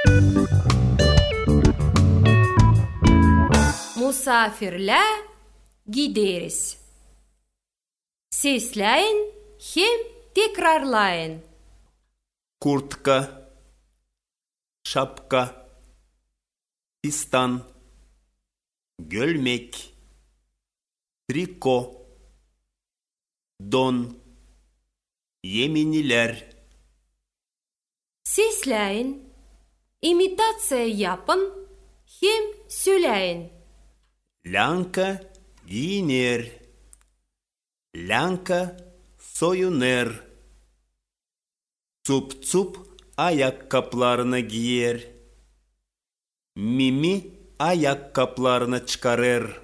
Musafirler gideriz. Sesleyin hem tekrarlayın. Куртка, шапка, пистан, гөлмек, трико, don, yeminiler. Sesleyin, imitatsiya yapın hem söyleyin. Лянка giyinir, lянка soyunur. Цуп-цуп ayakkabılarını giyer. Mimi ayakkabılarını çıkarır.